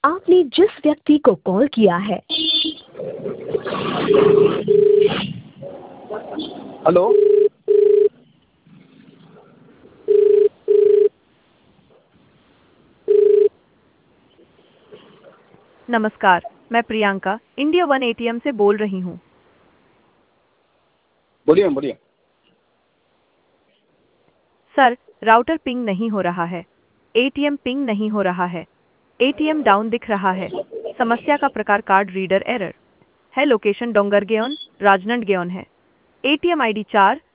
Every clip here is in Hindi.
आपने जिस व्यक्ति को कॉल किया है। हेलो। नमस्कार, मैं प्रियंका इंडिया वन एटीएम से बोल रही हूँ। बोलिए मैम, बोलिए। सर, राउटर पिंग नहीं हो रहा है, एटीएम पिंग नहीं हो रहा है, एटीएम डाउन दिख रहा है। समस्या का प्रकार कार्ड रीडर एरर है। लोकेशन डोंगरगेओन, राजनांदगांव है। ATM ID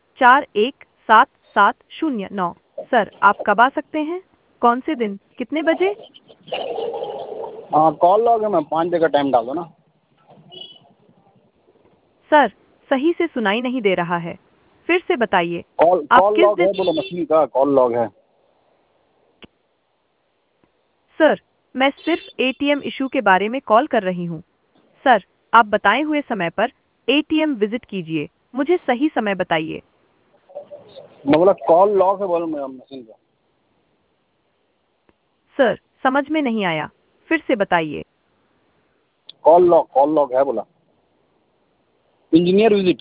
44177009। सर, आप कब आ सकते हैं? कौन से दिन, कितने बजे? हाँ, कॉल लॉग है मैम, 5 बजे का टाइम डाल दो ना। सर, सही से सुनाई नहीं दे रहा है, फिर से बताइए। कॉल आप कॉल किस लॉग दिन? है, बोलो मछली का कॉल लॉग है। सर, मैं सिर्फ एटीएम इशू के बारे में कॉल कर रही हूँ। सर, आप बताए हुए समय पर एटीएम विजिट कीजिए। मुझे सही समय बताइए। मैं बोला कॉल लॉग है, बोलो मैम मशीन का। सर, समझ में नहीं आया, फिर से बताइए। कॉल लॉग है बोला। Engineer visit.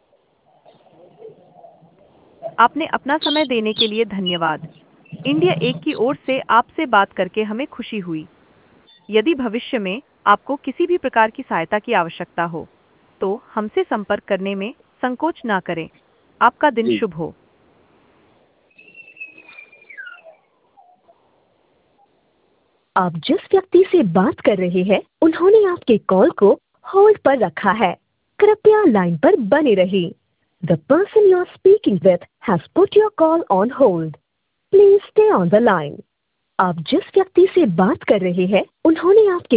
आपने अपना समय देने के लिए धन्यवाद। इंडिया एक की ओर से आपसे बात करके हमें खुशी हुई। यदि भविष्य में आपको किसी भी प्रकार की सहायता की आवश्यकता हो, तो हमसे संपर्क करने में संकोच ना करें। आपका दिन जी। शुभ हो। आप जिस व्यक्ति से बात कर रहे हैं उन्होंने आपके कॉल को होल्ड पर रखा है। कृपया लाइन पर बने रहिए। The person you are speaking with has put your call on hold. Please stay on the line. आप जिस व्यक्ति से बात कर रहे हैं उन्होंने आपके